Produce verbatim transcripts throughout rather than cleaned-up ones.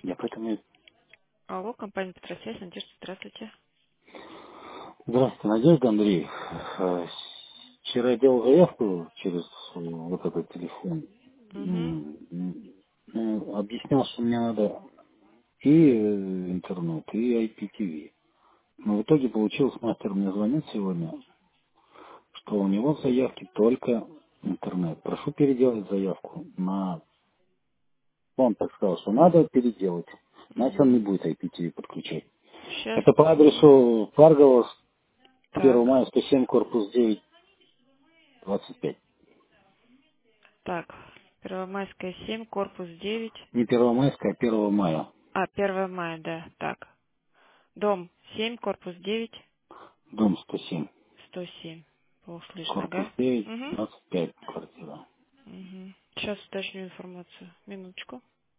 Я поэтому... и- Алло, компания Петросвязь, Надежда, здравствуйте. Здравствуйте, Надежда Андрей. Э, Вчера я делал заявку через э, вот этот телефон. Угу. М, м, ну, объяснял, что мне надо и э, интернет, и ай пи ти ви. Но в итоге получилось, мастер мне звонит сегодня, что у него в заявке только интернет. Прошу переделать заявку на... Он так сказал, что надо переделать. Иначе он Угу. не будет ай пи ти ви подключать. Сейчас. Это по адресу Фаргова, первое Так. мая, сто семь, корпус девять, двадцать пять. Так. Первомайская семь, корпус девять. Не Первомайская, а первого мая. А, первое мая, да. Так. Дом семь, корпус девять, Дом сто семь, сто семь. Плохо слышно, корпус ага. девять, Угу. двадцать пять квартира. Угу. Сейчас уточню информацию. Минуточку.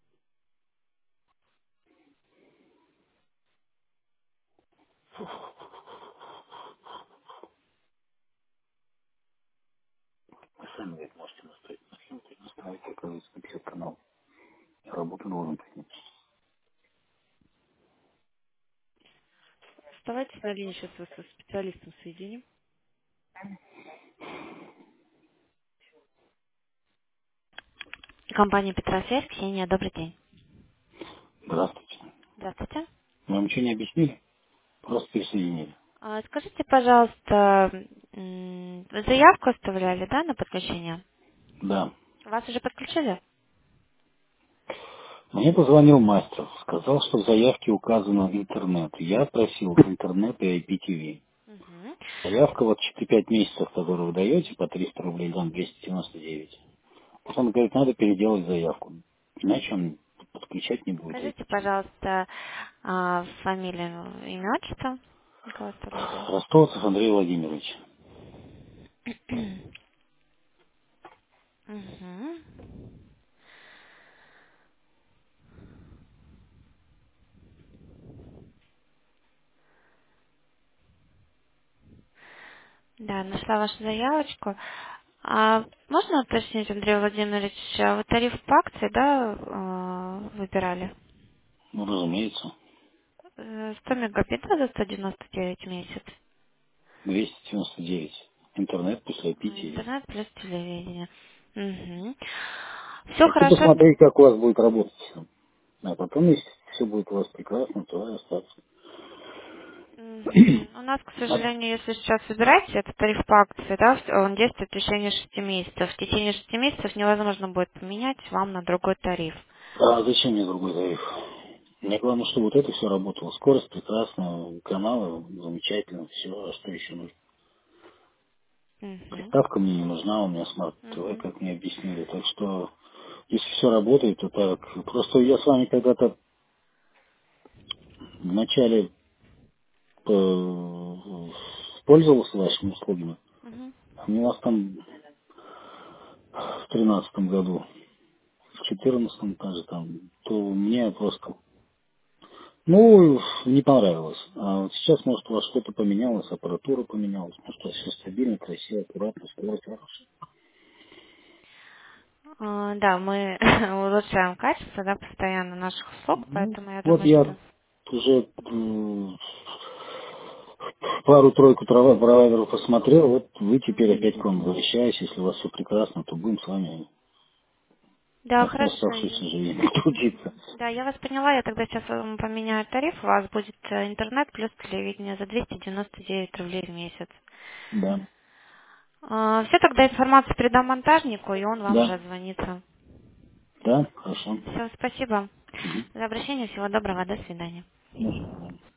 Вы сами говорит, можете настроить на съемку. Настраивайте, оказывается, на пятьдесят канал. Я работу должен принять. Оставайтесь на линии, сейчас вас со специалистом соединим. Компания Петросвязь, Ксения, добрый день. Здравствуйте. Здравствуйте. Вам ничего не объяснили? Просто присоединили. А, скажите, пожалуйста, м, вы заявку оставляли, да, на подключение? Да. Вас уже подключили? Мне позвонил мастер. Сказал, что в заявке указано интернет. Я просил интернет и ай пи ти ви. Мгм. Заявка вот четыре-пять месяцев, которую вы даете, по триста рублей, там двести девяносто девять. Вот он говорит, надо переделать заявку. Иначе он подключать не будет Скажите, ай пи ти ви. пожалуйста, а, фамилию, имя, отчество, как вы оставляли? Ростовцев Андрей Владимирович. Мгм. Да, нашла вашу заявочку. А можно уточнить, Андрей Владимирович, а вы тариф по акции, да, а, выбирали? Ну, разумеется, Э, сто мегабит да, за сто девяносто девять в месяц. двести девяносто девять. Интернет плюс ай пи ти ви. Интернет плюс телевидение. Угу. Все Хочу хорошо. посмотреть, как у вас будет работать. А потом, если все будет у вас прекрасно, то и остаться. Мгм. У нас, к А, сожалению, если сейчас выбираете, это тариф по акции, да, в- он действует в течение шести месяцев. В течение шести месяцев невозможно будет поменять вам на другой тариф. а зачем мне другой тариф? Мне главное, чтобы вот это все работало. Скорость прекрасна, каналы замечательно, все, а что еще нужно? Мгм. Приставка мне не нужна, у меня смарт ТВ, Мгм. как мне объяснили. Так что, если все работает, то так. Просто я с вами когда-то вначале э, пользовался вашими услугами. Мгм. А у вас там в тринадцатом году, в четырнадцатом тоже там, то мне просто, ну, не понравилось. А вот сейчас, может, у вас что-то поменялось, аппаратура поменялась, может, у вас все стабильно, красиво, аккуратно, скорость хорошая. А, Да, мы улучшаем качество, да, постоянно наших услуг, Ну, поэтому я вот думаю, я что... уже м, пару-тройку трава- провайдеров посмотрел, вот вы теперь Мгм. опять к вам возвращаюсь, если у вас все прекрасно, то будем с вами Да, ос- хорошо. оставшееся время трудиться. Да, я вас поняла, я тогда сейчас вам поменяю тариф, у вас будет э, интернет плюс телевидение за двести девяносто девять рублей в месяц. Да, Все, тогда информацию передам монтажнику, и он вам уже да, отзвонится. да, хорошо. Все, спасибо Мгм. за обращение, всего доброго, до свидания. До свидания.